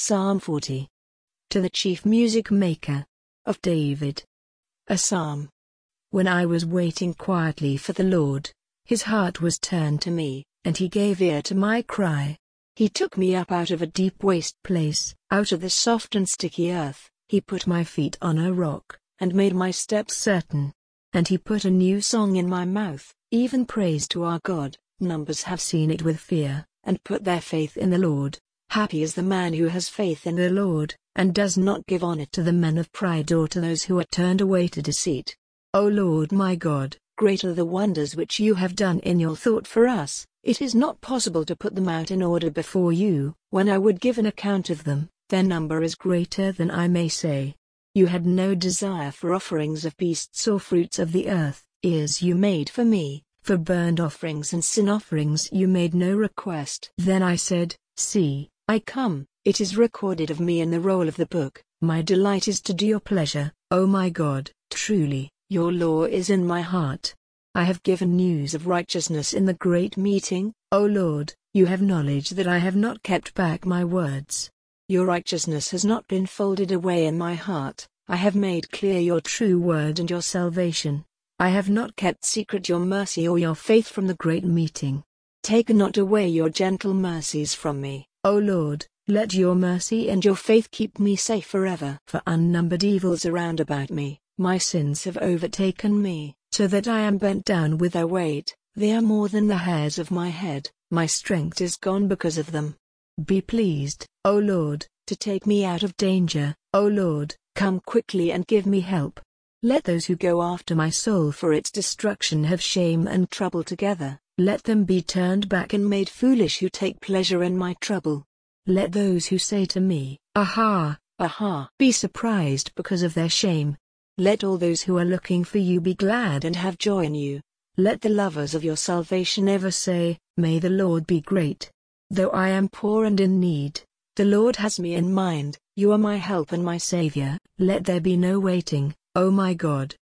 Psalm 40. To the chief music maker. Of David. A psalm. When I was waiting quietly for the Lord, his heart was turned to me, and he gave ear to my cry. He took me up out of a deep waste place, out of the soft and sticky earth. He put my feet on a rock, and made my steps certain. And he put a new song in my mouth, even praise to our God. Numbers have seen it with fear, and put their faith in the Lord. Happy is the man who has faith in the Lord, and does not give on it to the men of pride or to those who are turned away to deceit. O Lord my God, great are the wonders which you have done in your thought for us. It is not possible to put them out in order before you. When I would give an account of them, their number is greater than I may say. You had no desire for offerings of beasts or fruits of the earth. Ears you made for me, for burnt offerings and sin offerings you made no request. Then I said, See, I come. It is recorded of me in the roll of the book. My delight is to do your pleasure, O my God. Truly, your law is in my heart. I have given news of righteousness in the great meeting. O Lord, you have knowledge that I have not kept back my words. Your righteousness has not been folded away in my heart. I have made clear your true word and your salvation. I have not kept secret your mercy or your faith from the great meeting. Take not away your gentle mercies from me, O Lord. Let your mercy and your faith keep me safe forever. For unnumbered evils are round about me, my sins have overtaken me, so that I am bent down with their weight. They are more than the hairs of my head, my strength is gone because of them. Be pleased, O Lord, to take me out of danger. O Lord, come quickly and give me help. Let those who go after my soul for its destruction have shame and trouble together. Let them be turned back and made foolish who take pleasure in my trouble. Let those who say to me, Aha, aha, be surprised because of their shame. Let all those who are looking for you be glad and have joy in you. Let the lovers of your salvation ever say, May the Lord be great. Though I am poor and in need, the Lord has me in mind. You are my help and my Savior. Let there be no waiting, O my God.